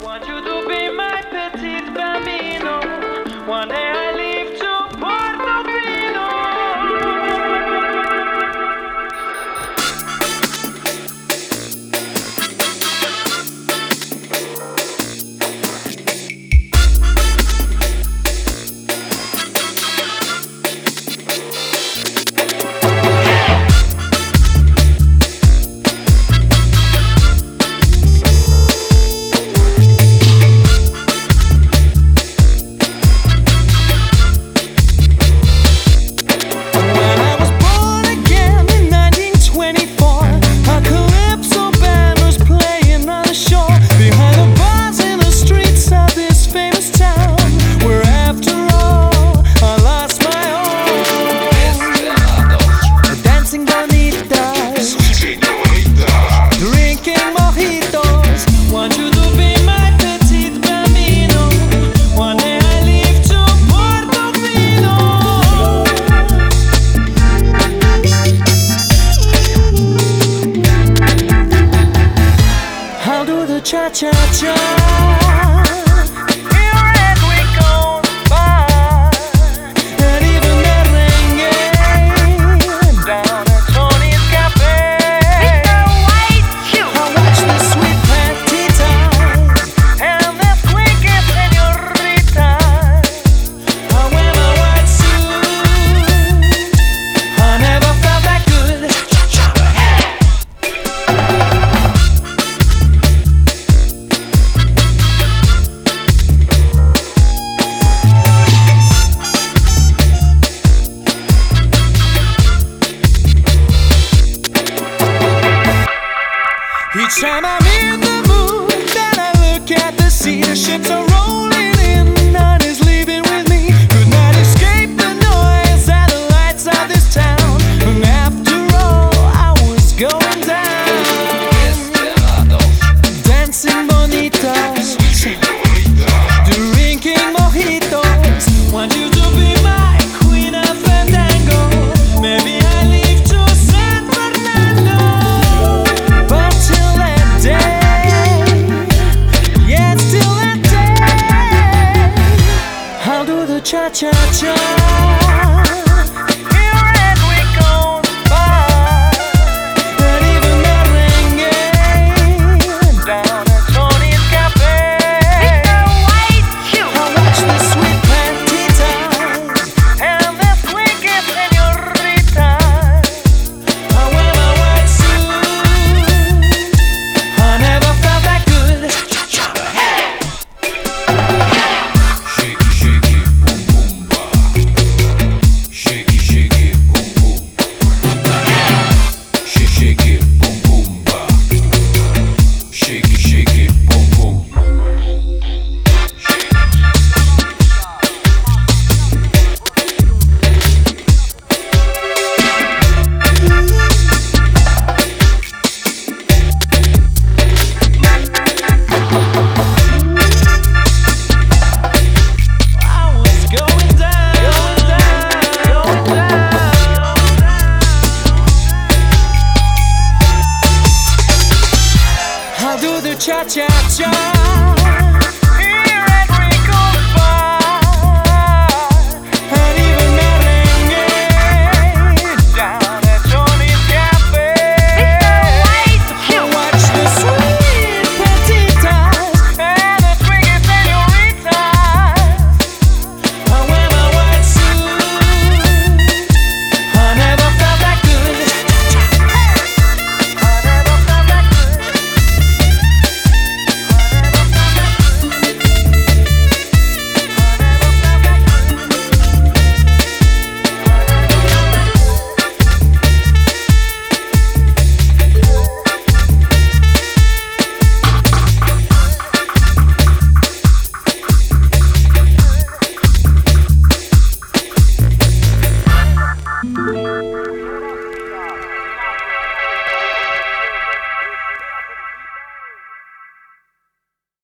Want you to be my petit bambino. One day I leave to Portofino. Cha-cha-cha. Each time I'm in the mood, then I look at the sea. The ships are rolling in, none is leaving with me. Could not escape the noise and the lights of this town. And after all, I was going down, dancing bonitas, drinking mojitos. Want you to be my queen of fandango. Maybe I leave to San Fernando. But till that day, yeah, till that day, I'll do the cha-cha-cha. Cha-cha-cha.